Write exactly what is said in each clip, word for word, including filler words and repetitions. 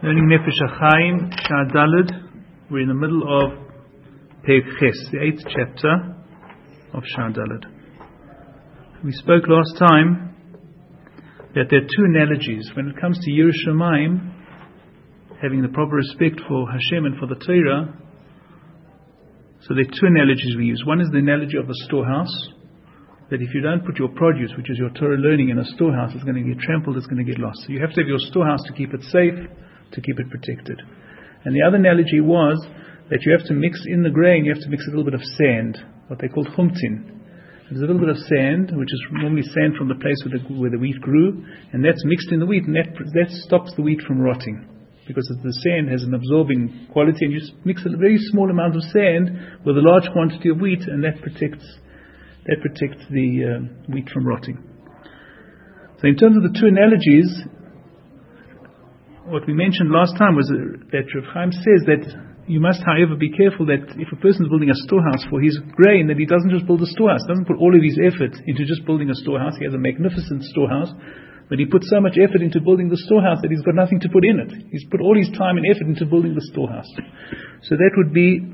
Learning Nefesh HaChaim, Shah Daled. We're in the middle of Perek Ches, the eighth chapter of Shah Daled. We spoke last time that there are two analogies when it comes to Yiras Shamayim, having the proper respect for Hashem and for the Torah. So there are two analogies we use. One is the analogy of the storehouse, that if you don't put your produce, which is your Torah learning, in a storehouse, it's going to get trampled, it's going to get lost. So you have to have your storehouse to keep it safe, to keep it protected. And the other analogy was that you have to mix in the grain, you have to mix a little bit of sand, what they call chumtin. There's a little bit of sand, which is normally sand from the place where the, where the wheat grew, and that's mixed in the wheat, and that, that stops the wheat from rotting. Because the sand has an absorbing quality, and you just mix a very small amount of sand with a large quantity of wheat, and that protects that protects the uh, wheat from rotting. So in terms of the two analogies, what we mentioned last time was that Rav Chaim says that you must, however, be careful that if a person is building a storehouse for his grain, that he doesn't just build a storehouse, doesn't put all of his effort into just building a storehouse. He has a magnificent storehouse, but he puts so much effort into building the storehouse that he's got nothing to put in it. He's put all his time and effort into building the storehouse. So that would be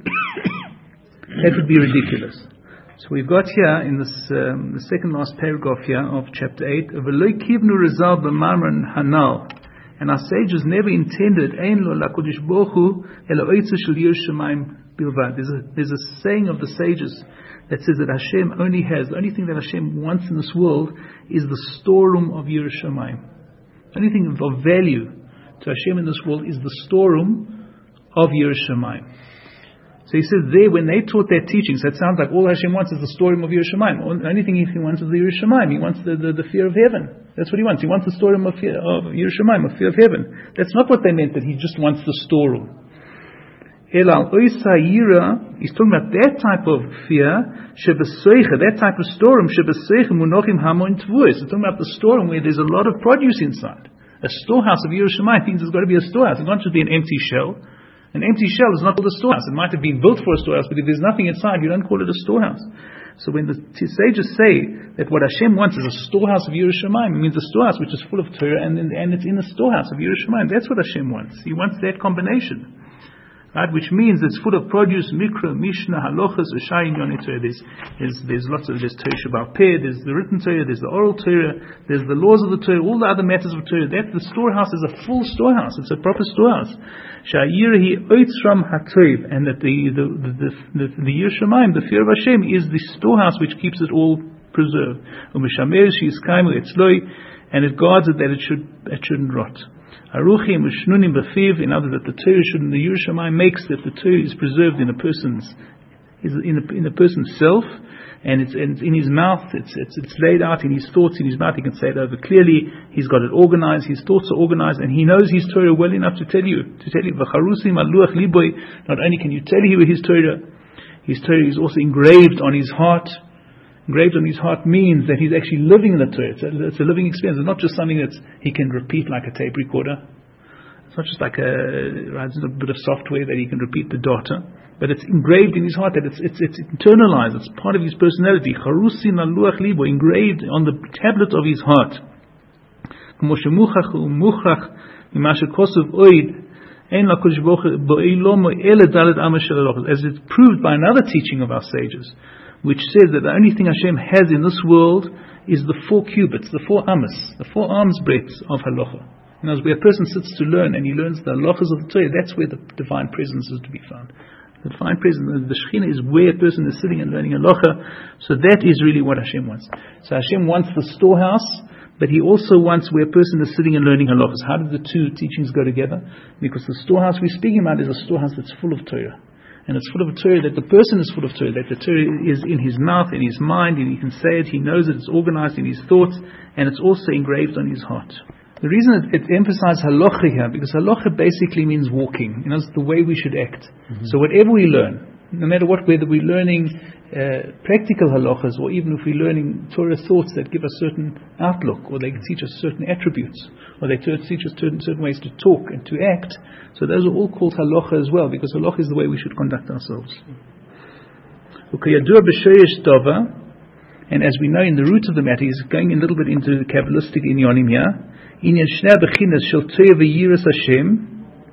that would be ridiculous. So we've got here in this um, the second last paragraph here of chapter eight, V'lo kivnu rezal b'marman hanal. And our sages never intended Ein lo lakodesh baruch hu elo oitza shel yiras shamayim bilvad. There's a there's a saying of the sages that says that Hashem only has, the only thing that Hashem wants in this world is the storeroom of Yiras Shamayim. The only thing of value to Hashem in this world is the storeroom of Yiras Shamayim. So he says there, when they taught their teachings, that sounds like all Hashem wants is the storeroom of Yiras Shamayim. The only thing he wants is the Yiras Shamayim. He wants the, the, the fear of heaven. That's what he wants. He wants the storeroom of, fear, of Yiras Shamayim, of fear of heaven. That's not what they meant, that he just wants the storeroom. Elal oisa yira, he's talking about that type of fear, shebesoicha, that type of storeroom, shebesoicha munochim hamon tvuos. He's talking about the storeroom where there's a lot of produce inside. A storehouse of Yiras Shamayim means there's got to be a storehouse. It can't just be an empty shell. An empty shell is not called a storehouse. It might have been built for a storehouse, but if there's nothing inside, you don't call it a storehouse. So when the sages say that what Hashem wants is a storehouse of Yiras Shamayim, it means a storehouse which is full of Torah, and, and it's in a storehouse of Yiras Shamayim. That's what Hashem wants. He wants that combination. Right, which means it's full of produce, mikra, mishnah, halachas, ushayin yonei Torah. There's, there's, there's lots of, there's Torah Shabbat Peh, there's the written Torah, there's the oral Torah, there's the laws of the Torah, all the other matters of Torah. That, the storehouse is a full storehouse, it's a proper storehouse. Sha'yirahi oitzram hatov, and that the, the, the, the, the, the Yiras Shamayim, the fear of Hashem, is the storehouse which keeps it all preserved. U'mishamer she'yiskaimu etzloi, and it guards it that it should, it shouldn't rot. Aruchim ushnunim b'fiv, in other words, that the Torah should, the Yiras Shamayim makes that the Torah is preserved in a person's, is in a, in a person's self, and it's, and it's in his mouth. It's, it's it's laid out in his thoughts, in his mouth. He can say it over clearly. He's got it organized. His thoughts are organized, and he knows his Torah well enough to tell you, to tell you. V'charusim aluach liboy. Not only can you tell you his Torah, his Torah is also engraved on his heart. Engraved on his heart means that he's actually living in the Torah. It's a, it's a living experience. It's not just something that he can repeat like a tape recorder. It's not just like a, right, a bit of software that he can repeat the data, but it's engraved in his heart, that it's it's, it's internalized. It's part of his personality. Charusin aluach libo, engraved on the tablet of his heart. As it's proved by another teaching of our sages, which says that the only thing Hashem has in this world is the four cubits, the four amas, the four arms breadths of halacha. And as where a person sits to learn and he learns the halachas of the Torah, that's where the divine presence is to be found. The divine presence, the Shekhinah, is where a person is sitting and learning halacha. So that is really what Hashem wants. So Hashem wants the storehouse, but He also wants where a person is sitting and learning halachas. How do the two teachings go together? Because the storehouse we're speaking about is a storehouse that's full of Torah. And it's full of Torah, that the person is full of Torah, that the Torah is in his mouth, in his mind, and he can say it, he knows it, it's organized in his thoughts, and it's also engraved on his heart. The reason it, it emphasizes halacha here, because halacha basically means walking. You know, it's the way we should act. Mm-hmm. So whatever we learn, no matter what, whether we're learning uh, practical halachas, or even if we're learning Torah thoughts that give us certain outlook, or they teach us certain attributes, or they teach us certain, certain ways to talk and to act, so those are all called halacha as well, because halacha is the way we should conduct ourselves. And as we know in the root of the matter, he's going a little bit into the Kabbalistic inyanim here. Inyan shnei bechinas shel Torah v'yiras Hashem,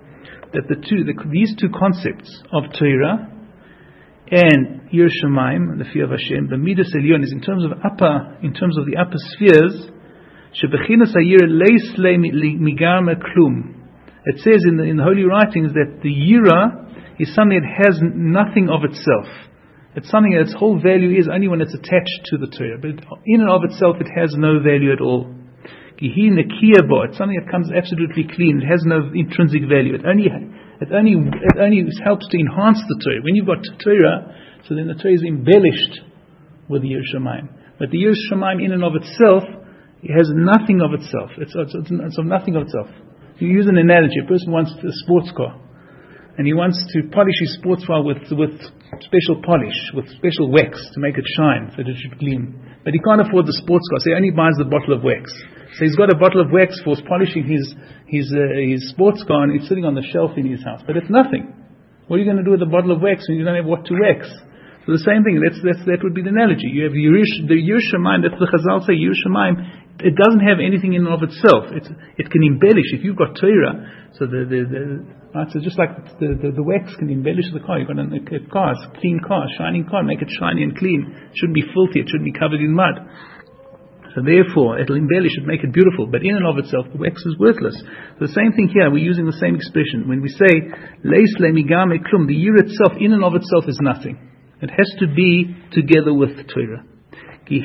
that the two, the, these two concepts of Torah and Yirah Shamayim, the fear of Hashem, the Midas Elyon, is in terms of upper, in terms of the upper spheres. Shebechinas hayirah leis le migarme klum. It says in the in the holy writings that the Yirah is something that has nothing of itself. It's something that its whole value is only when it's attached to the Torah. But in and of itself, it has no value at all. Kihi nekiya bo. It's something that comes absolutely clean. It has no intrinsic value. It only it only it only helps to enhance the Torah. When you've got Torah, so then the Torah is embellished with the Yirah Shamayim. But the Yirah Shamayim in and of itself, it has nothing of itself. It's, it's, it's, it's of nothing of itself. You use an analogy. A person wants a sports car, and he wants to polish his sports car with with special polish, with special wax to make it shine, so that it should gleam. But he can't afford the sports car, so he only buys the bottle of wax. So he's got a bottle of wax for polishing his his uh, his sports car, and it's sitting on the shelf in his house. But it's nothing. What are you going to do with a bottle of wax when you don't have what to wax? So the same thing. That's, that's that would be the analogy. You have Yirish, the Yirah Shamayim. That's the Chazal say Yirah Shamayim. It doesn't have anything in and of itself. It's, it can embellish. If you've got Torah, so the the, the right, so just like the, the the wax can embellish the car. You've got a, a car, a clean car, shining car, make it shiny and clean. It shouldn't be filthy. It shouldn't be covered in mud. So therefore, it'll embellish it, make it beautiful. But in and of itself, the wax is worthless. So the same thing here. We're using the same expression when we say leis le migame klum. The Yirah itself, in and of itself, is nothing. It has to be together with Torah. It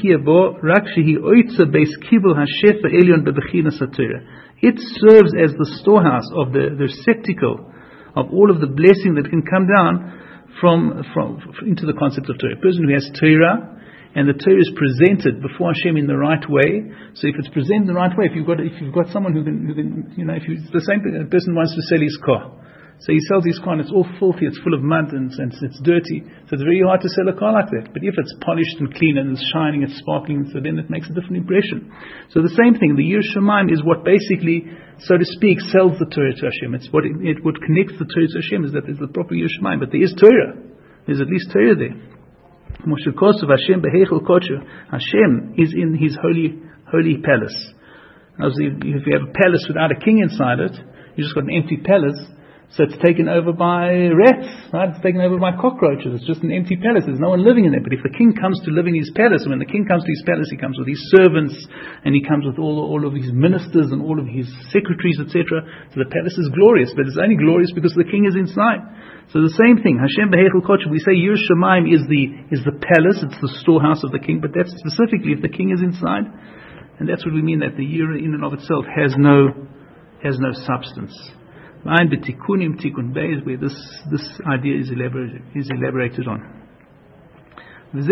serves as the storehouse of the, the receptacle of all of the blessing that can come down from, from into the concept of Torah. A person who has Torah, and the Torah is presented before Hashem in the right way. So if it's presented in the right way, if you've got if you've got someone who can, who can you know, if you, it's the same thing, a person wants to sell his car. So he sells his car and it's all filthy, it's full of mud and, and it's dirty. So it's very hard to sell a car like that. But if it's polished and clean and it's shining, it's sparkling, so then it makes a different impression. So the same thing, the Yirah Shamayim is what basically, so to speak, sells the Torah to Hashem. It's what it, it what connects the Torah to Hashem, is that there's the proper Yirah Shamayim. But there is Torah. There's at least Torah there. Moshe Kosov Hashem behechel kocher. Hashem is in His holy holy palace. Now, if you have a palace without a king inside it, you just got an empty palace. So it's taken over by rats, right? It's taken over by cockroaches. It's just an empty palace. There's no one living in it. But if the king comes to live in his palace, when the king comes to his palace, he comes with his servants, and he comes with all all of his ministers and all of his secretaries, et cetera. So the palace is glorious, but it's only glorious because the king is inside. So the same thing. Hashem behechel kodesh. We say Yirah Shamayim is the is the palace. It's the storehouse of the king. But that's specifically if the king is inside, and that's what we mean, that the Yirah in and of itself has no has no substance. Where this this idea is elaborated is elaborated on. And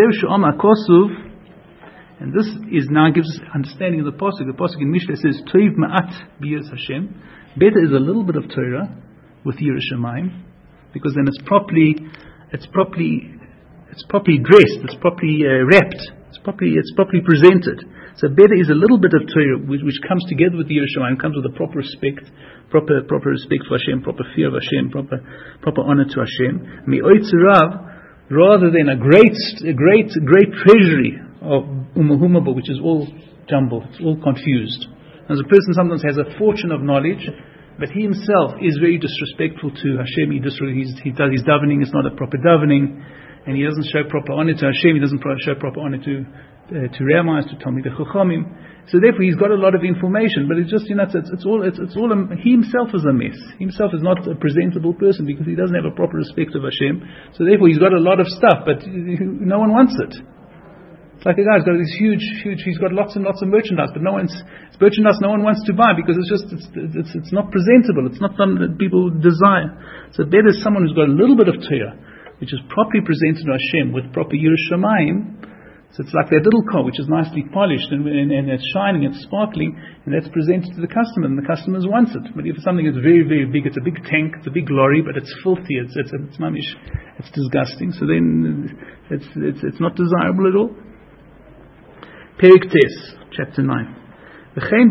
this is now gives us understanding of the pasuk. The pasuk in Mishlei says, "Toiv ma'at b'yiras Hashem." Better is a little bit of Torah with Yirah Shamayim, because then it's properly it's properly it's properly dressed, it's properly uh, wrapped, it's properly it's properly presented. So better is a little bit of Torah which, which comes together with Yirah Shamayim, comes with a proper respect. Proper, proper respect for Hashem, proper fear of Hashem, proper, proper honor to Hashem. Mi'oitzirav, rather than a great, a great, great treasury of umahumaba, which is all jumbled, it's all confused. As a person sometimes has a fortune of knowledge, but he himself is very disrespectful to Hashem. He, dis- he does his davening; it's not a proper davening, and he doesn't show proper honor to Hashem. He doesn't pro- show proper honor to uh, to Rabbis, to Talmidei Chachamim. So therefore, he's got a lot of information, but it's just, you know, it's, it's all, it's, it's all, a, he himself is a mess. He himself is not a presentable person because he doesn't have a proper respect of Hashem. So therefore, he's got a lot of stuff, but no one wants it. It's like a guy who's got this huge, huge, he's got lots and lots of merchandise, but no one's, it's merchandise no one wants to buy because it's just, it's, it's, it's not presentable. It's not something that people desire. So better is someone who's got a little bit of Torah, which is properly presented to Hashem with proper Yirah Shamayim. So it's like that little car which is nicely polished and, and, and it's shining, it's sparkling, and that's presented to the customer, and the customer wants it. But if it's something that's very, very big, it's a big tank, it's a big lorry, but it's filthy, it's it's it's mamish, it's disgusting. So then it's it's it's not desirable at all. Perik Tes, chapter nine. And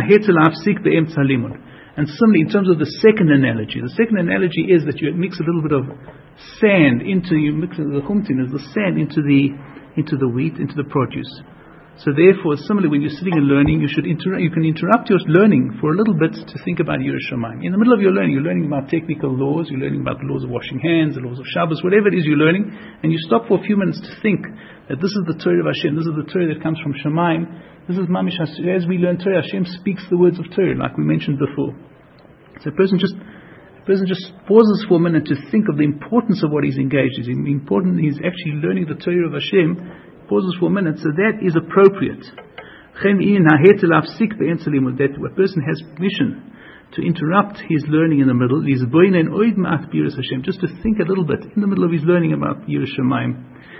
similarly, in terms of the second analogy, the second analogy is that you mix a little bit of sand into, you mix the chumtin as the sand into the into the wheat, into the produce. So therefore, similarly, when you're sitting and learning, you should inter- you can interrupt your learning for a little bit to think about Yiras Shamayim. In the middle of your learning, you're learning about technical laws, you're learning about the laws of washing hands, the laws of Shabbos, whatever it is you're learning, and you stop for a few minutes to think that this is the Torah of Hashem, this is the Torah that comes from Shamayim, this is Mamish. As we learn Torah, Hashem speaks the words of Torah, like we mentioned before. So a person just a person just pauses for a minute to think of the importance of what he's engaged in. Important, he's actually learning the Torah of Hashem. Pauses for a minute, so that is appropriate. That a person has permission to interrupt his learning in the middle, just to think a little bit in the middle of his learning about Yiras Shamayim.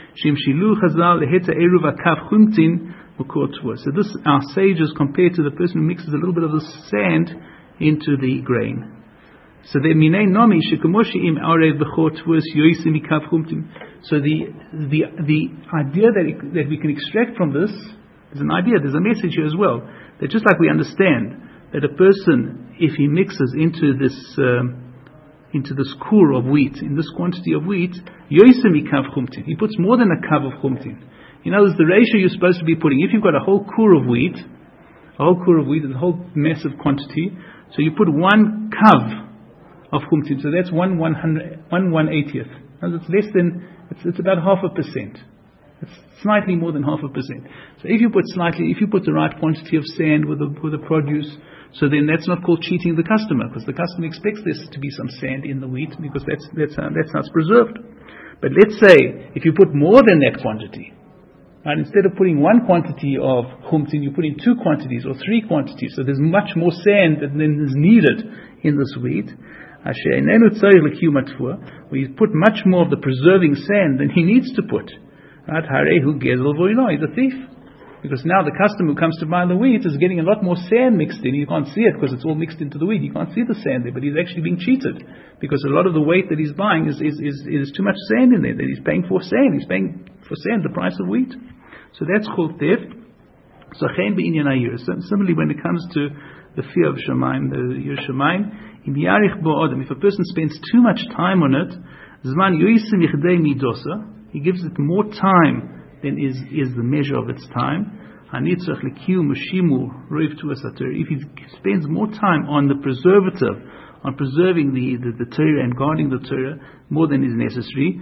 So this, our sages compared to the person who mixes a little bit of the sand into the grain. So the minay nomi shekomoshim arev bechot was yoisim ikav chumtim. So the the the idea that it, that we can extract from this is an idea. There's a message here as well, that just like we understand that a person, if he mixes into this um, into this kur of wheat, in this quantity of wheat, yoisim ikav chumtim, he puts more than a kav of chumtim. In other words, the ratio you're supposed to be putting, if you've got a whole kur of wheat, a whole kur of wheat, a whole massive quantity, so you put one kav of chumtim, so that's one one hundred, one one eightieth. And it's less than, it's, it's about half a percent. It's slightly more than half a percent. So if you put slightly, if you put the right quantity of sand with the with the produce, so then that's not called cheating the customer, because the customer expects there to be some sand in the wheat, because that's that's how, that's how it's preserved. But let's say if you put more than that quantity, and instead of putting one quantity of chumtim, you put in two quantities or three quantities, so there's much more sand than is needed in this wheat. Where you put much more of the preserving sand than he needs to put. Right? He's a thief. Because now the customer who comes to buy the wheat is getting a lot more sand mixed in. You can't see it because it's all mixed into the wheat. You can't see the sand there, but he's actually being cheated. Because a lot of the weight that he's buying is, is, is, is too much sand in there. That he's paying for sand. He's paying for sand the price of wheat. So that's called theft. So similarly, when it comes to the fear of Shamayim, the Yiras Shamayim, if a person spends too much time on it, he gives it more time than is, is the measure of its time. If he spends more time on the preservative, on preserving the, the, the Torah and guarding the Torah more than is necessary,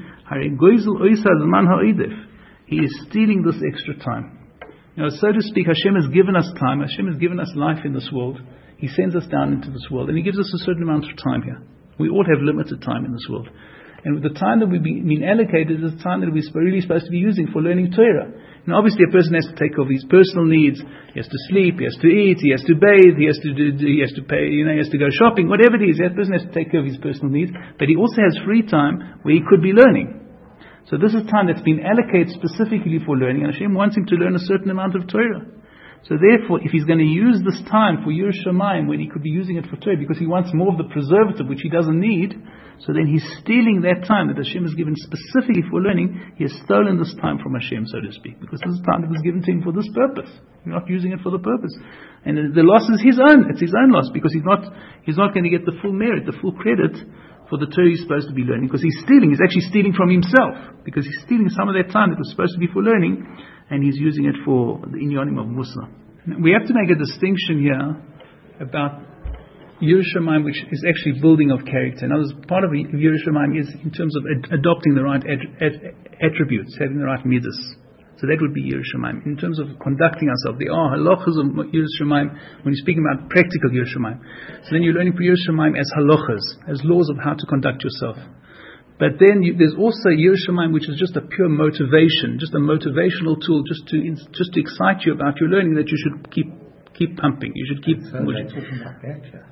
he is stealing this extra time. You know, so to speak, Hashem has given us time, Hashem has given us life in this world. He sends us down into this world, and He gives us a certain amount of time here. We all have limited time in this world. And the time that we've been allocated is the time that we're really supposed to be using for learning Torah. Now obviously a person has to take care of his personal needs. He has to sleep, he has to eat, he has to bathe, he has to do, he has to pay, you know, he has to go shopping, whatever it is. That person has to take care of his personal needs. But he also has free time where he could be learning. So this is time that's been allocated specifically for learning, and Hashem wants him to learn a certain amount of Torah. So therefore, if he's going to use this time for Yiras Shamayim, when he could be using it for Torah, because he wants more of the preservative, which he doesn't need, so then he's stealing that time that Hashem has given specifically for learning. He has stolen this time from Hashem, so to speak, because this is time that was given to him for this purpose. He's not using it for the purpose. And the loss is his own. It's his own loss, because he's not, he's not going to get the full merit, the full credit for the Torah he's supposed to be learning, because he's stealing. He's actually stealing from himself, because he's stealing some of that time that was supposed to be for learning, and he's using it for the inyanim of Musa. We have to make a distinction here about Yiras Shamayim, which is actually building of character. Now, part of Yiras Shamayim is in terms of ad- adopting the right ad- ad- attributes, having the right midas. So that would be Yiras Shamayim. In terms of conducting ourselves, there are halachas of Yiras Shamayim when you're speaking about practical Yiras Shamayim. So then you're learning for Yiras Shamayim as halachas, as laws of how to conduct yourself. But then you, there's also Yiras Shamayim, which is just a pure motivation, just a motivational tool, just to in, just to excite you about your learning, that you should keep keep pumping. You should keep. So they're talking about that, yeah.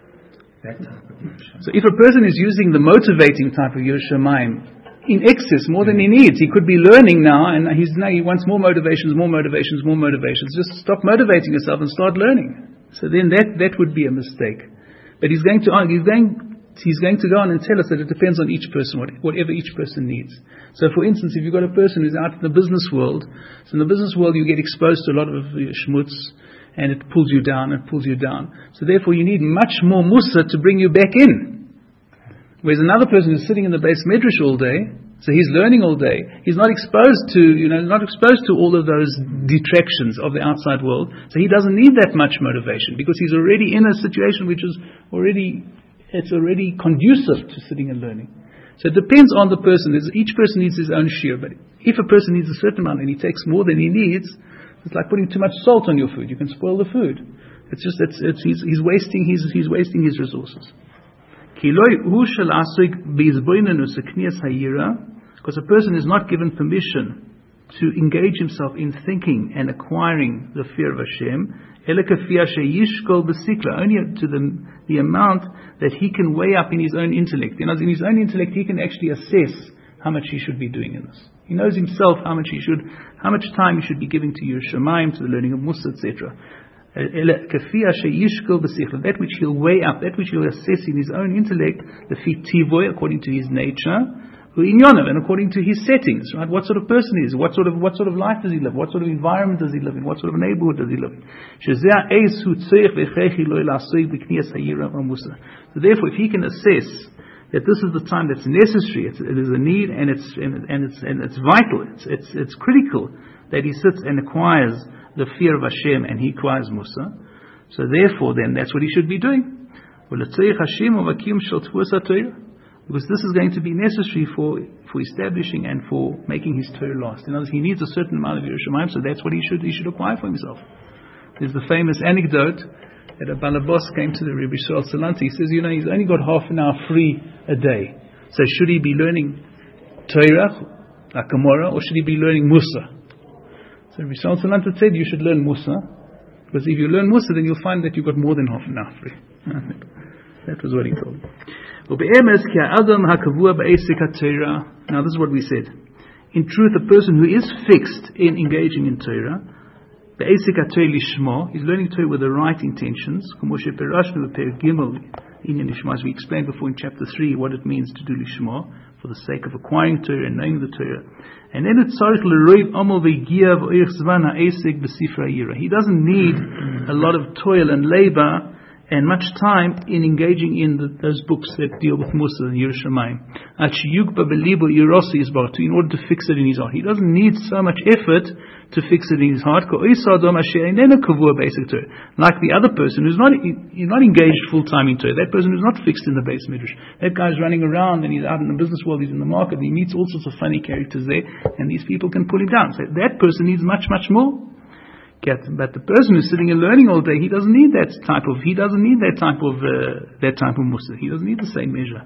That type of Yiras Shamayim. So if a person is using the motivating type of Yiras Shamayim in excess, more than he needs, he could be learning now, and he's now he wants more motivations, more motivations, more motivations. Just stop motivating yourself and start learning. So then that that would be a mistake. But he's going to he's going. He's going to go on and tell us that it depends on each person, whatever each person needs. So for instance, if you've got a person who's out in the business world, so in the business world you get exposed to a lot of schmutz, and it pulls you down, and pulls you down. So therefore you need much more musa to bring you back in. Whereas another person who's sitting in the base medrash all day, so he's learning all day, he's not exposed to, you know, not exposed to all of those detractions of the outside world, so he doesn't need that much motivation because he's already in a situation which is already, it's already conducive to sitting and learning. So it depends on the person. Each person needs his own share, but if a person needs a certain amount and he takes more than he needs, it's like putting too much salt on your food. You can spoil the food. It's just, it's, it's, he's, he's wasting his, he's wasting his resources. Because a person is not given permission to engage himself in thinking and acquiring the fear of Hashem, only to the, the amount that he can weigh up in his own intellect. You know, in his own intellect, he can actually assess how much he should be doing in this. He knows himself how much he should, how much time he should be giving to Yiras Shamayim, to the learning of Musa, et cetera. That which he'll weigh up, that which he'll assess in his own intellect, the tivoy, according to his nature, and according to his settings, right? What sort of person he is, what sort of what sort of life does he live, what sort of environment does he live in, what sort of neighborhood does he live in. So therefore, if he can assess that this is the time that's necessary, it's, it is a need, and it's and, and it's and it's vital, it's, it's it's critical that he sits and acquires the fear of Hashem, and he acquires Musa. So therefore, then that's what he should be doing. Because this is going to be necessary for for establishing and for making his Torah last. In other words, he needs a certain amount of Yiras Shamayim, so that's what he should he should acquire for himself. There's the famous anecdote that a balabos came to the Rebbe Yisrael Salanter. He says, you know, he's only got half an hour free a day. So should he be learning Torah, like Gemara, or should he be learning Musa? So Rebbe Yisrael Salanter said you should learn Musa, because if you learn Musa, then you'll find that you've got more than half an hour free. That was what he told me. Now this is what we said. In truth, a person who is fixed in engaging in Torah, he's learning Torah with the right intentions. As we explained before in chapter three, what it means to do lishma, for the sake of acquiring Torah and knowing the Torah. And then it's he doesn't need a lot of toil and labor and much time in engaging in the, those books that deal with Musa and Yiras Shamayim. In order to fix it in his heart. He doesn't need so much effort to fix it in his heart. Like the other person who's not, he's not engaged full time in Torah. That person who's not fixed in the base midrash. That guy's running around and he's out in the business world, he's in the market, and he meets all sorts of funny characters there, and these people can pull him down. So that person needs much, much more. But the person who's sitting and learning all day, he doesn't need that type of, he doesn't need that type of, uh, that type of musa. He doesn't need the same measure.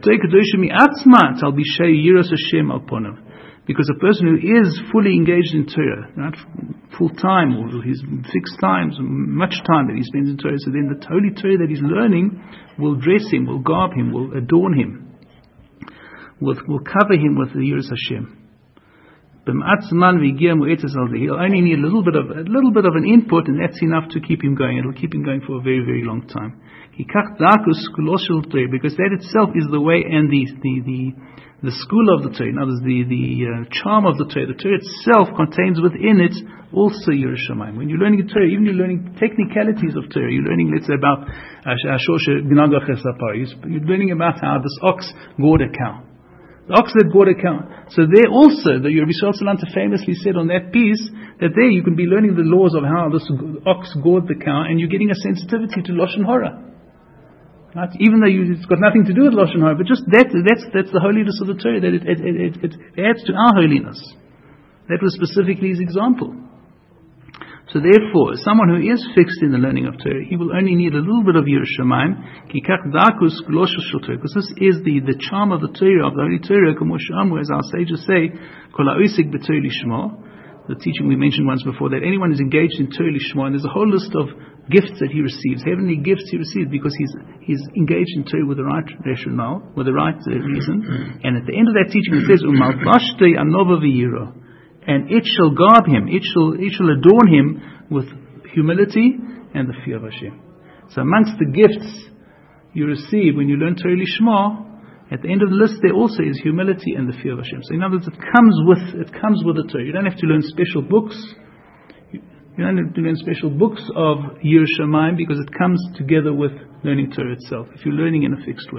Because a person who is fully engaged in Torah, right, full time, or his fixed times, much time that he spends in Torah, so then the holy Torah that he's learning will dress him, will garb him, will adorn him, will, will cover him with the Yiras Hashem. He'll only need a little bit of a little bit of an input, and that's enough to keep him going. It'll keep him going for a very, very long time. Because that itself is the way and the the the, the school of the Torah. In other words, the the uh, charm of the Torah. The Torah itself contains within it also Yiras Shamayim. When you're learning Torah, even you're learning technicalities of Torah. You're learning, let's say, about you're learning about how this ox gored a cow. The ox that gored a cow. So there also, the Rebbe Yisrael Salanter famously said on that piece, that there you can be learning the laws of how this ox gored the cow, and you're getting a sensitivity to Lashon Hara. Right? Even though you, it's got nothing to do with Lashon Hara, but just that, that's, that's the holiness of the Torah, that it, it, it, it adds to our holiness. That was specifically his example. So therefore, someone who is fixed in the learning of Torah, he will only need a little bit of Yiras Shamayim, because this is the, the charm of the Torah, of the Holy Torah, as our sages say, the teaching we mentioned once before, that anyone is engaged in Torah Lishma, and there's a whole list of gifts that he receives, heavenly gifts he receives, because he's he's engaged in Torah with the right rationale, with the right uh, reason. And at the end of that teaching it says, and it shall garb him, it shall it shall adorn him with humility and the fear of Hashem. So amongst the gifts you receive when you learn Torah Lishma, at the end of the list there also is humility and the fear of Hashem. So in other words, it comes with it comes with the Torah. You don't have to learn special books. You don't have to learn special books of Yiras Shamayim, because it comes together with learning Torah itself, if you're learning in a fixed way.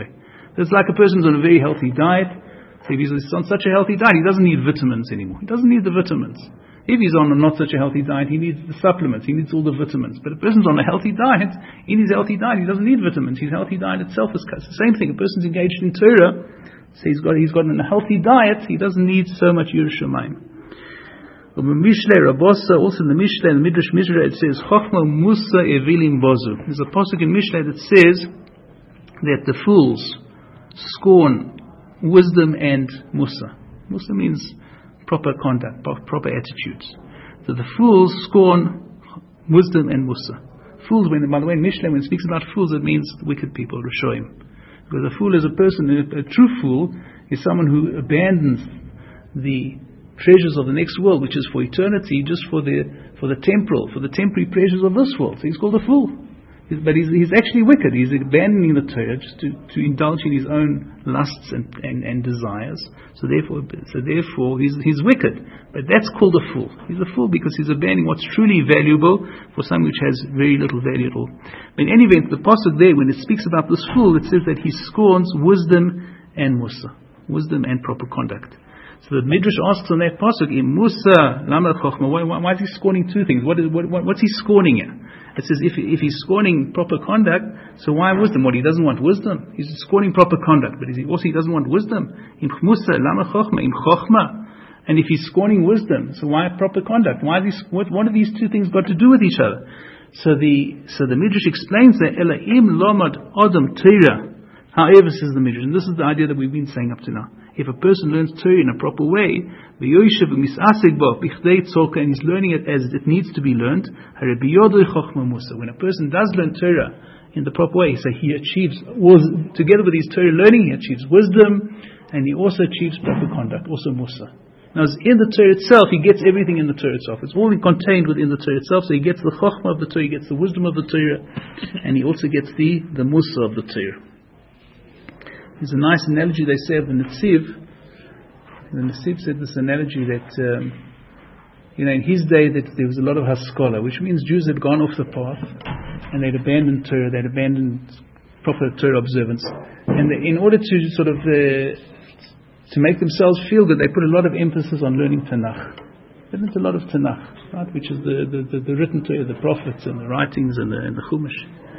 It's like a person's on a very healthy diet. So if he's on such a healthy diet, he doesn't need vitamins anymore. He doesn't need the vitamins. If he's on a not such a healthy diet, he needs the supplements. He needs all the vitamins. But a person's on a healthy diet, in his healthy diet, he doesn't need vitamins. His healthy diet itself is it's the same thing. A person's engaged in Torah, so he's got he's got a healthy diet. He doesn't need so much Yerushalayim. Mishlei Rabosa, also in the Mishlei, in the Midrash Mizrah, it says Chochma Musa Evilim Bozu. There's a pasuk in Mishlei that says that the fools scorn wisdom and Musa. Musa means proper conduct, proper attitudes. So the fools scorn wisdom and Musa. Fools, when, by the way, in Mishlei, when it speaks about fools, it means wicked people, Rishoim. Because a fool is a person, a, a true fool is someone who abandons the treasures of the next world, which is for eternity, just for the for the temporal, for the temporary pleasures of this world. So he's called a fool. But he's, he's actually wicked. He's abandoning the Torah just to, to indulge in his own lusts and, and, and desires. So therefore, so therefore he's, he's wicked. But that's called a fool. He's a fool because he's abandoning what's truly valuable for something which has very little value at all. But in any event, the pasuk there, when it speaks about this fool, it says that he scorns wisdom and Musa. Wisdom and proper conduct. So the Midrash asks on that pasuk, in Musa, Lama Chochma, why, why is he scorning two things? What is, what, what, what's he scorning here? It says if, if he's scorning proper conduct, so why wisdom? What, he doesn't want wisdom? He's scorning proper conduct, but he also he doesn't want wisdom. In Musa, Lama Chochma, in Chochma. And if he's scorning wisdom, so why proper conduct? Why is he, what, what have these two things got to do with each other? So the so the Midrash explains that Elohim Lomad Adam Torah. However, says the Midrash, and this is the idea that we've been saying up to now. If a person learns Torah in a proper way, and he's learning it as it needs to be learned, when a person does learn Torah in the proper way, so he achieves, together with his Torah learning, he achieves wisdom, and he also achieves proper conduct, also Musa. Now, in the Torah itself, he gets everything in the Torah itself. It's all contained within the Torah itself, so he gets the Chochmah of the Torah, he gets the wisdom of the Torah, and he also gets the, the Musa of the Torah. There's a nice analogy they say of the Netziv. The Netziv said this analogy that, um, you know, in his day that there was a lot of Haskalah, which means Jews had gone off the path and they'd abandoned Torah, they'd abandoned proper Torah observance. And they, in order to sort of, uh, to make themselves feel good, they put a lot of emphasis on learning Tanakh. They learned a lot of Tanakh, right, which is the, the, the, the written Torah, the prophets and the writings and the, and the Chumash.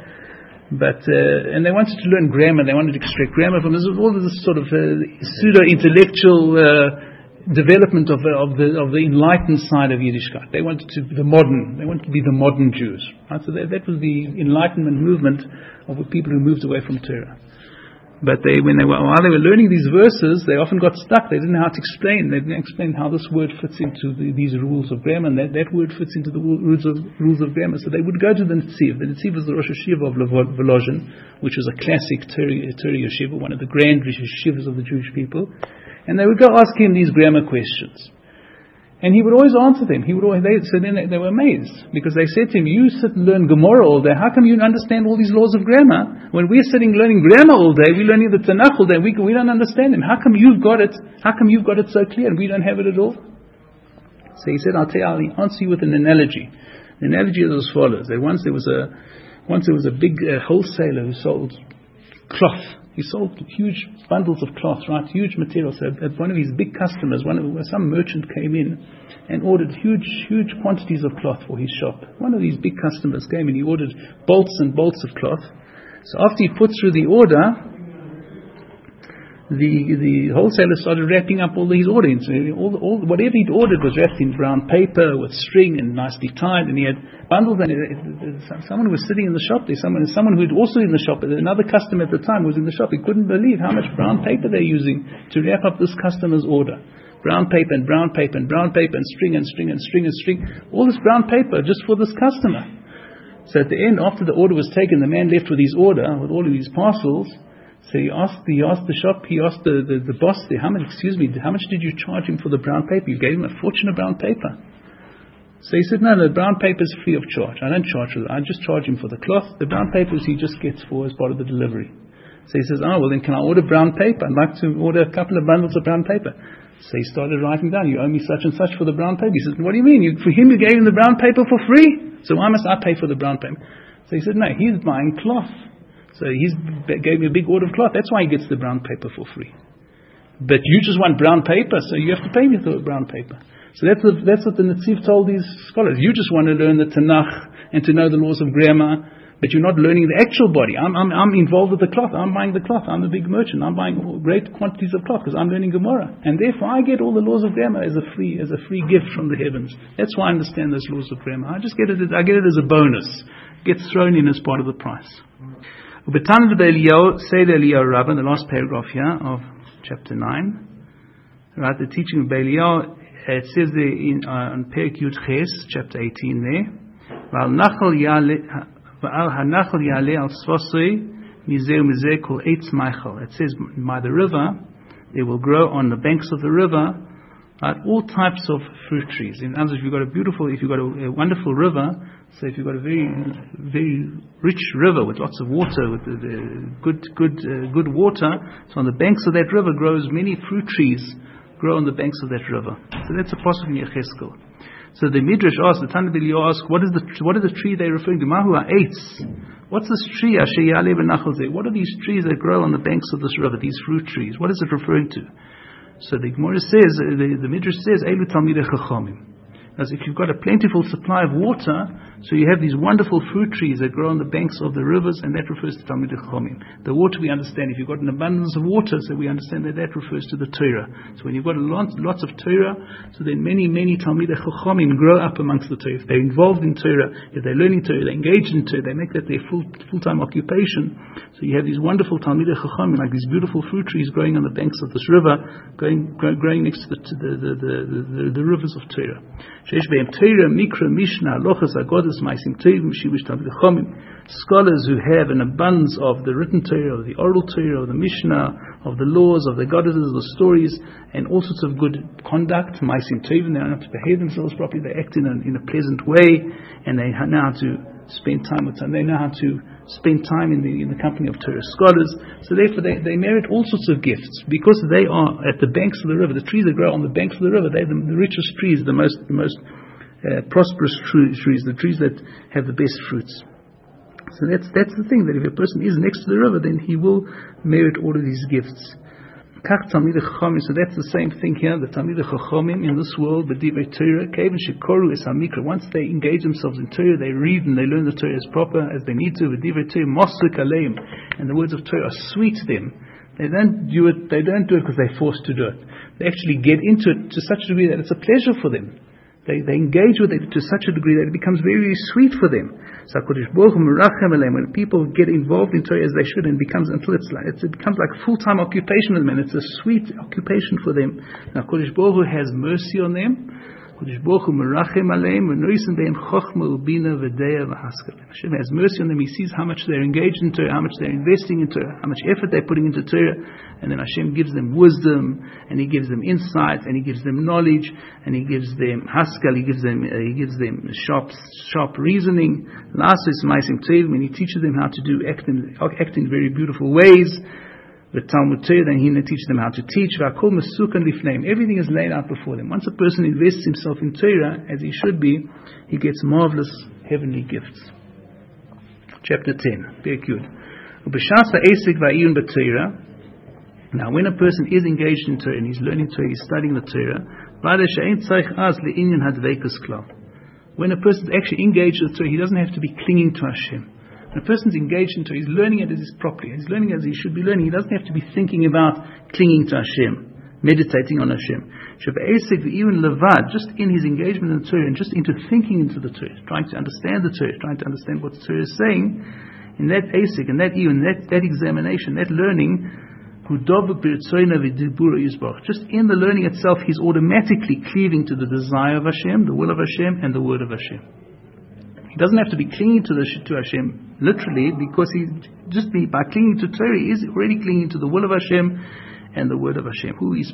But uh, and they wanted to learn grammar. They wanted to extract grammar from this. All of this sort of uh, pseudo-intellectual uh, development of the, of the of the enlightened side of Yiddishkeit. They wanted to be the modern. They wanted to be the modern Jews. Right? So that, that was the Enlightenment movement of the people who moved away from Torah. But they, when they were while they were learning these verses, they often got stuck. They didn't know how to explain. They didn't explain how this word fits into the, these rules of grammar, and that, that word fits into the rules of rules of grammar. So they would go to the Netziv. The Netziv was the Rosh Yeshiva of Volozhin, which was a classic Torah Yeshiva, one of the grand yeshivas of the Jewish people. And they would go ask him these grammar questions. And he would always answer them. He would always, they, so then they, they were amazed, because they said to him, you sit and learn Gemara all day. How come you understand all these laws of grammar? When we're sitting learning grammar all day, we're learning the Tanakh all day, we, we don't understand them. How come you've got it? How come you've got it so clear and we don't have it at all? So he said, I'll tell you, I'll answer you with an analogy. The analogy is as follows. That once there was a, once there was a big uh, wholesaler who sold cloth. He sold huge bundles of cloth, right? Huge materials. So at one of his big customers, one of, some merchant came in and ordered huge, huge quantities of cloth for his shop. One of these big customers came and he ordered bolts and bolts of cloth. So after he put through the order, the the wholesaler started wrapping up all his orders. All, all whatever he'd ordered was wrapped in brown paper with string and nicely tied. And he had bundles. And it, it, it, someone was sitting in the shop there. Someone, someone who was also in the shop. Another customer at the time was in the shop. He couldn't believe how much brown paper they're using to wrap up this customer's order. Brown paper and brown paper and brown paper and string and string and string and string. All this brown paper just for this customer. So at the end, after the order was taken, the man left with his order with all of his parcels. So he asked, he asked the shop, he asked the, the, the boss there, how much, excuse me, how much did you charge him for the brown paper? You gave him a fortune of brown paper. So he said, no, no, the brown paper is free of charge. I don't charge for that. I just charge him for the cloth. The brown papers he just gets for as part of the delivery. So he says, oh, well then can I order brown paper? I'd like to order a couple of bundles of brown paper. So he started writing down, you owe me such and such for the brown paper. He said, what do you mean? You, for him you gave him the brown paper for free? So why must I pay for the brown paper? So he said, no, he's buying cloth. So So he gave me a big order of cloth. That's why he gets the brown paper for free. But you just want brown paper, so you have to pay me for brown paper. So that's what, that's what the Netziv told these scholars. You just want to learn the Tanakh and to know the laws of grammar, but you're not learning the actual body. I'm, I'm, I'm involved with the cloth. I'm buying the cloth. I'm a big merchant. I'm buying great quantities of cloth because I'm learning Gemara. And therefore I get all the laws of grammar as a free, as a free gift from the heavens. That's why I understand those laws of grammar. I just get it, I get it as a bonus. It gets thrown in as part of the price. Ubetan the Eliyahu, say the Eliyahu Rabbah, the last paragraph here of chapter nine. Right, the teaching of Eliyahu, it says there in, uh, on Perek Yud Ches, chapter eighteen there, Val Nachal Yale, Val HaNachal Yale Al Sfosei, Mizeu Mizeh Kol Eitz Maichal. It says, by the river, they will grow on the banks of the river, right, all types of fruit trees. In other words, if you've got a beautiful, if you've got a, a wonderful river, so if you've got a very, very rich river with lots of water, with the, the good, good, uh, good water, so on the banks of that river grows many fruit trees, grow on the banks of that river. So that's a pasuk in Yecheskel. So the Midrash asks, the Tana B'Eliyahu asks, what is the what is the tree they're referring to? Mahu ha'etz. What's this tree? Asher ya'aleh b'nachal zeh. What are these trees that grow on the banks of this river? These fruit trees. What is it referring to? So the Gemara says, the, the Midrash says, Eilu Talmidei Chachamim. As if you've got a plentiful supply of water, so you have these wonderful fruit trees that grow on the banks of the rivers, and that refers to Talmidei Chachamim. The water we understand, if you've got an abundance of water, so we understand that that refers to the Torah. So when you've got lots, lots of Torah, so then many, many Talmidei Chachamim grow up amongst the Torah. If they're involved in Torah, if they're learning Torah, they're engaged in Torah, they make that their full, full-time occupation. So you have these wonderful Talmidei Chachamim, like these beautiful fruit trees growing on the banks of this river, growing, growing next to the, to the, the, the, the, the rivers of Torah. Sheish be'em Torah, Mikra, Mishnah, Lochas, Agodas, Maisim Tovim, Shivish Talmidei Chachamim. Scholars who have an abundance of the written Torah, of the oral Torah, of the Mishnah, of the laws, of the goddesses, the stories, and all sorts of good conduct, Maisim Tovim. They don't have to behave themselves properly. They act in a, in a pleasant way, and they know how to spend time with them. They know how to spend time in the in the company of Torah scholars. So therefore they, they merit all sorts of gifts because they are at the banks of the river. The trees that grow on the banks of the river, they're the, the richest trees, the most the most uh, prosperous trees, the trees that have the best fruits. So that's that's the thing, that if a person is next to the river, then he will merit all of these gifts. So that's the same thing here. The Talmidei Chachamim in this world, the Divrei Torah, once they engage themselves in Torah, they read and they learn the Torah as proper as they need to. The Divrei Torah Mosuk Aleim, and the words of Torah are sweet to them. They don't do it. They don't do it because they're forced to do it. They actually get into it to such a degree that it's a pleasure for them. They, they engage with it to such a degree that it becomes very, very sweet for them. So when people get involved in Torah as they should, and becomes until it's like it's, it becomes like full-time occupation with them, and it's a sweet occupation for them. Now Kodesh Baruch Hu has mercy on them. Kodesh Baruch Hu merachem aleim v'noisen behem chochma ubina v'deya v'haskal. Hashem has mercy on them. He sees how much they're engaged in Torah, how much they're investing in Torah, how much effort they're putting into Torah, and then Hashem gives them wisdom, and He gives them insight, and He gives them knowledge, and He gives them haskal. He gives them uh, He gives them sharp sharp reasoning. Last is ma'asim tovim, and He teaches them how to do act in, act in very beautiful ways. The Talmud Torah, then He teaches them how to teach. Everything is laid out before them. Once a person invests himself in Torah, as he should be, he gets marvelous heavenly gifts. Chapter ten, Perek Yud. Now, when a person is engaged in Torah and he's learning Torah, he's studying the Torah, when a person is actually engaged with Torah, he doesn't have to be clinging to Hashem. When a person's engaged in Torah, he's learning it as is properly. He's learning as he should be learning. He doesn't have to be thinking about clinging to Hashem, meditating on Hashem. Even levad, just in his engagement in the Torah and just into thinking into the Torah, trying to understand the Torah, trying to understand what the Torah is saying, in that asik, in that even that, that examination, that learning, just in the learning itself, he's automatically cleaving to the desire of Hashem, the will of Hashem, and the word of Hashem. He doesn't have to be clinging to the to Hashem literally, because he just be, by clinging to Torah, he is already clinging to the will of Hashem and the word of Hashem. Who is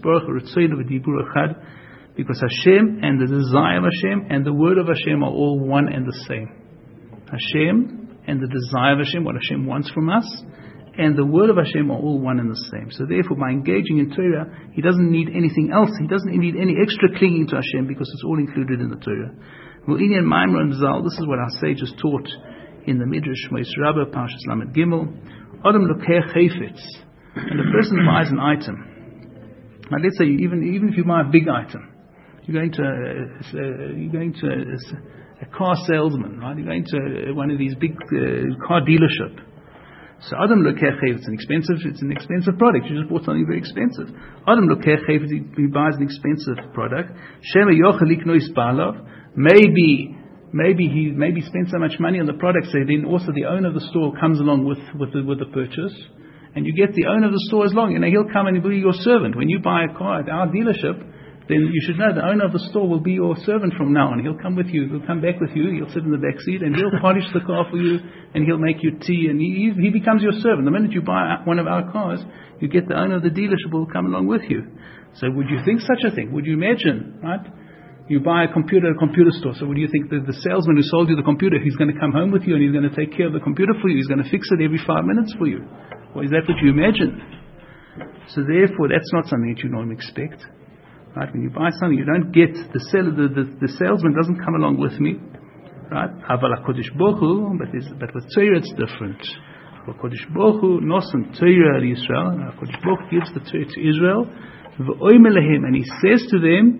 because Hashem and the desire of Hashem and the word of Hashem are all one and the same. Hashem and the desire of Hashem, what Hashem wants from us, and the word of Hashem are all one and the same. So therefore, by engaging in Torah, he doesn't need anything else. He doesn't need any extra clinging to Hashem, because it's all included in the Torah. Inyan Maimon Zal, this is what our sages taught in the Midrash Moshe Rabbah, Parshas Lamed Gimel. Adam lokeh chayfetz, and the person buys an item. Now let's say even even if you buy a big item, you're going to uh, you're going to a, a car salesman, right? You're going to one of these big uh, car dealership. So Adam lokeh chayfetz, it's an expensive it's an expensive product. You just bought something very expensive. Adam lokeh chayfetz, he buys an expensive product. Shema yochel liknois balav, maybe. Maybe he maybe spent so much money on the product, so then also the owner of the store comes along with with the, with the purchase, and you get the owner of the store as long, and he'll come and be your servant. When you buy a car at our dealership, then you should know the owner of the store will be your servant from now on. He'll come with you, he'll come back with you, he'll sit in the back seat, and he'll polish the car for you, and he'll make you tea, and he he becomes your servant. The minute you buy one of our cars, you get the owner of the dealership will come along with you. So would you think such a thing? Would you imagine, right? You buy a computer at a computer store. So what do you think? The, the salesman who sold you the computer, he's going to come home with you and he's going to take care of the computer for you. He's going to fix it every five minutes for you. Or is that what you imagine? So therefore, that's not something that you normally expect. Right? When you buy something, you don't get the seller. The, the, the salesman doesn't come along with me. Right? Aval HaKodesh Baruch Hu, but but with Torah it's different. HaKodesh Baruch Hu nosan Torah Yisrael. HaKodesh Baruch Hu gives the Torah to Israel. And he says to them,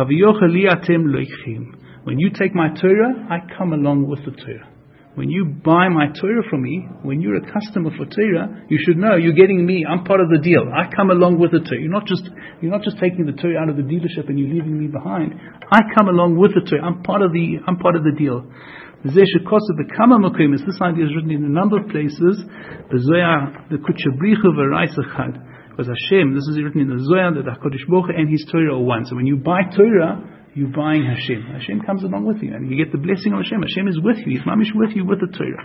when you take my Torah, I come along with the Torah. When you buy my Torah from me, when you're a customer for Torah, you should know you're getting me. I'm part of the deal. I come along with the Torah. You're not just you're not just taking the Torah out of the dealership and you're leaving me behind. I come along with the Torah. I'm part of the I'm part of the deal. This idea is written in a number of places. The Kuchabricha v'Raisachad. Because Hashem, this is written in the Zohar, that HaKadosh Baruch Hu and His Torah are one. So when you buy Torah, you're buying Hashem. Hashem comes along with you, and you get the blessing of Hashem. Hashem is with you. He's mamish with you with the Torah.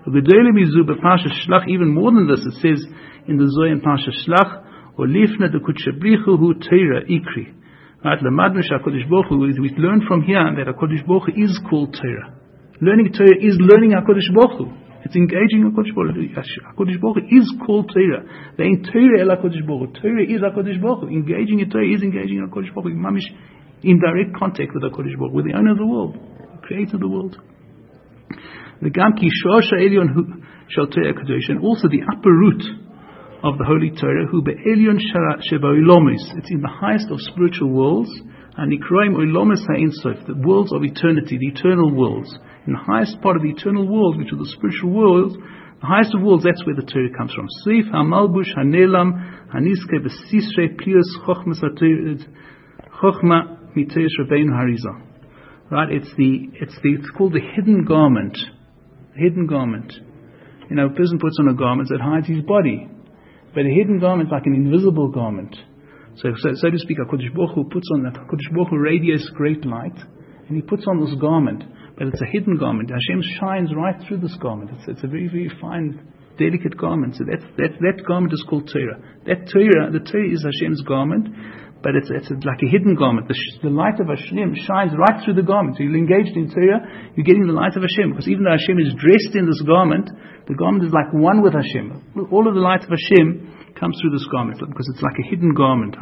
Even more than this, it says in the Zohar in Parsha Shlach, "Olifna de kutshabrichu hu Torah ikri." Right? Lamadnu HaKadosh Baruch Hu. We learn from here that HaKadosh Baruch Hu is called Torah. Learning Torah is learning HaKadosh Baruch Hu. It's engaging HaKadosh Baruch Hu. HaKadosh Baruch Hu is called Torah. The in Torah el HaKadosh Baruch Hu. Torah is HaKadosh Baruch Hu. Engaging in Torah is engaging in HaKadosh Baruch Hu. Mamish in direct contact with HaKadosh Baruch Hu, with the owner of the world, the creator of the world. The Gam ki shosha elyon shel Torah kadosh, and also the upper root of the Holy Torah, hu be'elyon sheba olomis. It's in the highest of spiritual worlds, and nikroim olomis ha'insof, the worlds of eternity, the eternal worlds. In the highest part of the eternal world, which are the spiritual worlds, the highest of worlds, that's where the Torah comes from. Seif ha'malbush ha'nelam ha'niske b'sisrei piyos chochmas ha'torah chochma miteish Rabbeinu Harizal. Right? It's the it's the it's called the hidden garment. The hidden garment. You know, a person puts on a garment that hides his body, but a hidden garment is like an invisible garment. So, so, so to speak, HaKadosh Baruch Hu puts on that. HaKadosh Baruch Hu radiates great light, and He puts on this garment. But it's a hidden garment. Hashem shines right through this garment. It's, it's a very, very fine, delicate garment. So that, that, that garment is called Torah. That Torah, the Torah is Hashem's garment, but it's, it's like a hidden garment. The, the light of Hashem shines right through the garment. So you're engaged in Torah, you're getting the light of Hashem. Because even though Hashem is dressed in this garment, the garment is like one with Hashem. All of the light of Hashem comes through this garment because it's like a hidden garment.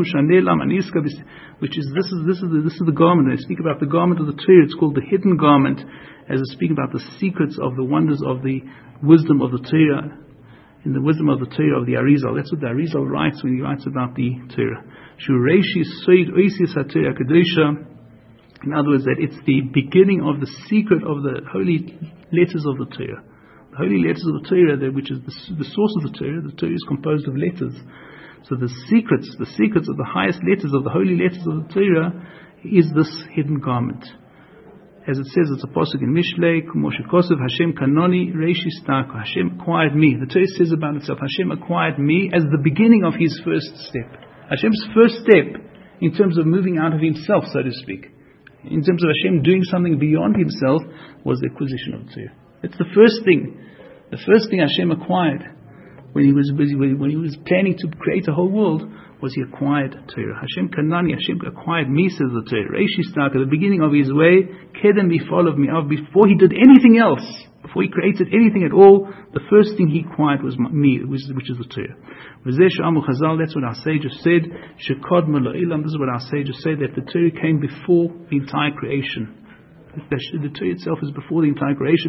Which is this is this is the, this is the garment. They speak about the garment of the Torah. It's called the hidden garment, as they speak about the secrets of the wonders of the wisdom of the Torah, in the wisdom of the Torah of the Arizal. That's what the Arizal writes when he writes about the Torah. In other words, that it's the beginning of the secret of the holy letters of the Torah. The holy letters of the Torah, which is the, the source of the Torah. The Torah is composed of letters. So the secrets, the secrets of the highest letters of the holy letters of the Torah is this hidden garment. As it says, it's a pasuk in Mishlei, Moshe Kosev, Hashem kanoni reishi stako. Hashem acquired me. The Torah says about itself, Hashem acquired me as the beginning of His first step. Hashem's first step in terms of moving out of Himself, so to speak, in terms of Hashem doing something beyond Himself, was the acquisition of the Torah. It's the first thing. The first thing Hashem acquired when He was busy, when He was planning to create a whole world, was He acquired Torah. Hashem kanani, Hashem acquired me, says the Torah. Reishi start at the beginning of His way, kedem before of me, before He did anything else, before He created anything at all, the first thing He acquired was me, which is the Torah. That's what our sages said. This is what our sages say, that the Torah came before the entire creation. The, the Torah itself is before the entire creation.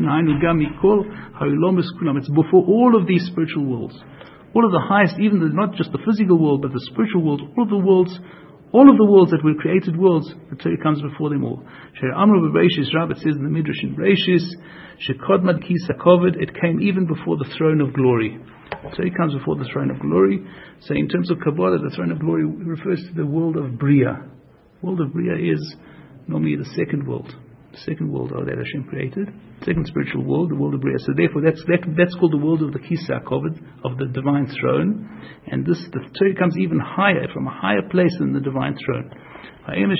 It's before all of these spiritual worlds. All of the highest, even the, not just the physical world, but the spiritual world, all of the worlds, all of the worlds that were created worlds, the Torah comes before them all. It says in the Midrash in Bereshis, it came even before the throne of glory. The Torah comes before the throne of glory. So in terms of Kabbalah, the throne of glory refers to the world of Bria. The world of Bria is normally the second world. The second world that Hashem created. Second spiritual world, the world of Bria. So therefore that's that, that's called the world of the Kisei HaKavod, of the divine throne. And this the Torah comes even higher, from a higher place than the divine throne. And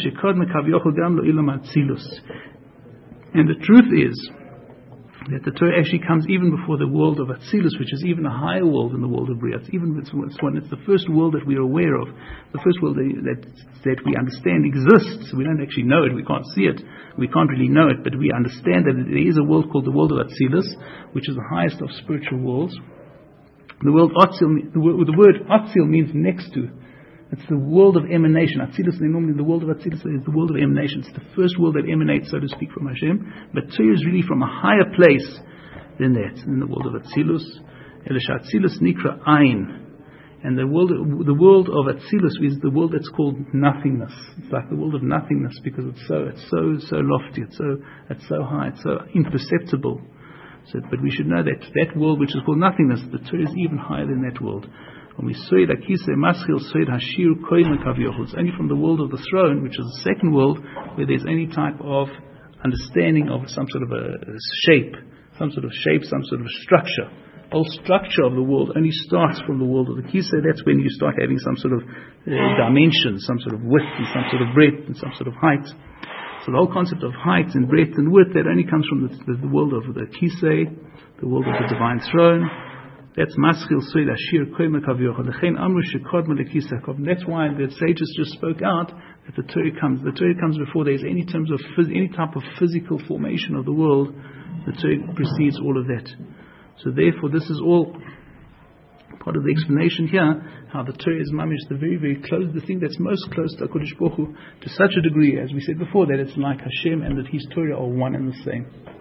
the truth is that the Torah actually comes even before the world of Atzilus, which is even a higher world than the world of Bria. It's even it's, it's one. It's the first world that we are aware of, the first world that, that that we understand exists. We don't actually know it. We can't see it. We can't really know it, but we understand that there is a world called the world of Atzilus, which is the highest of spiritual worlds. The world Atzil, the word, the word Atzil means next to. It's the world of emanation. Atzilus, normally the world of Atzilus is the world of emanation. It's the first world that emanates, so to speak, from Hashem. But Torah is really from a higher place than that, in the world of Atzilus. Elisha Atzilus Nikra Ein. And the world, the world of Atzilus is the world that's called nothingness. It's like the world of nothingness because it's so, it's so, so lofty. It's so, it's so high. It's so imperceptible. So, but we should know that that world which is called nothingness, the Torah is even higher than that world. When we say that Kisei Maschil Soid Hashir Koim Kavyochel, it's only from the world of the throne, which is the second world, where there's any type of understanding of some sort of a shape, some sort of shape, some sort of structure. The whole structure of the world only starts from the world of the Kisei. That's when you start having some sort of uh, dimension, some sort of width, and some sort of breadth, and some sort of height. So the whole concept of height and breadth and width, that only comes from the, the, the world of the Kisei, the world of the divine throne. That's Maschil Soid Ashir Koim Kavyochel. Lechein Amru Shekodma LeKisei HaKavod. That's why the sages just spoke out that the Torah comes. The Torah comes before there's any terms of phys- any type of physical formation of the world. The Torah precedes all of that. So therefore, this is all part of the explanation here. How the Torah is mamish, the very very close, the thing that's most close to HaKadosh Baruch Hu, to such a degree, as we said before, that it's like Hashem and that His Torah are one and the same.